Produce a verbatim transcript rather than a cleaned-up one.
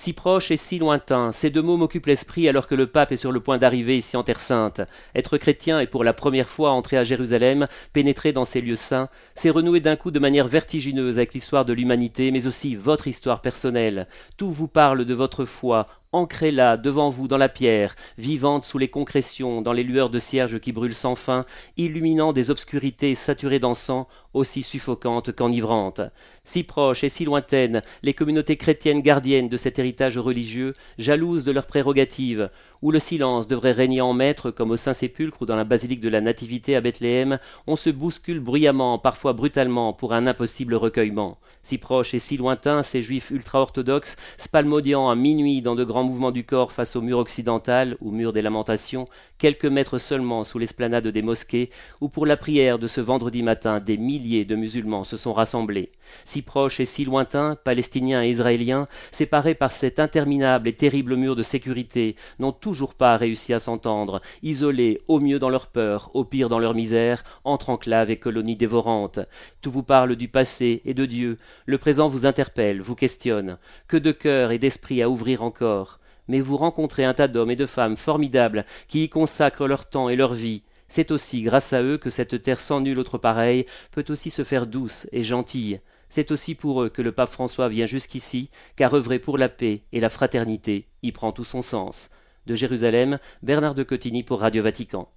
Si proche et si lointain, ces deux mots m'occupent l'esprit alors que le pape est sur le point d'arriver ici en Terre Sainte. Être chrétien et pour la première fois entrer à Jérusalem, pénétrer dans ces lieux saints, c'est renouer d'un coup de manière vertigineuse avec l'histoire de l'humanité, mais aussi votre histoire personnelle. Tout vous parle de votre foi, ancrée là, devant vous, dans la pierre, vivante sous les concrétions, dans les lueurs de cierges qui brûlent sans fin, illuminant des obscurités saturées d'encens, aussi suffocantes qu'enivrantes. Si proches et si lointaines, les communautés chrétiennes gardiennes de cet héritage religieux, jalouses de leurs prérogatives, où le silence devrait régner en maître, comme au Saint-Sépulcre ou dans la basilique de la Nativité à Bethléem, on se bouscule bruyamment, parfois brutalement, pour un impossible recueillement. Si proches et si lointains, ces juifs ultra-orthodoxes, spalmodiant à minuit dans de grands mouvements du corps face au mur occidental, ou mur des lamentations, quelques mètres seulement sous l'esplanade des mosquées, où pour la prière de ce vendredi matin des milliers de musulmans se sont rassemblés. Si proches et si lointains, palestiniens et israéliens, séparés par cet interminable et terrible mur de sécurité, n'ont toujours pas réussi à s'entendre, isolés au mieux dans leur peur, au pire dans leur misère, entre enclaves et colonies dévorantes. Tout vous parle du passé et de Dieu, le présent vous interpelle, vous questionne. Que de cœur et d'esprit à ouvrir encore. Mais vous rencontrez un tas d'hommes et de femmes formidables qui y consacrent leur temps et leur vie. C'est aussi grâce à eux que cette terre sans nul autre pareil peut aussi se faire douce et gentille. C'est aussi pour eux que le pape François vient jusqu'ici, car œuvrer pour la paix et la fraternité y prend tout son sens. De Jérusalem, Bernard de Cotigny pour Radio Vatican.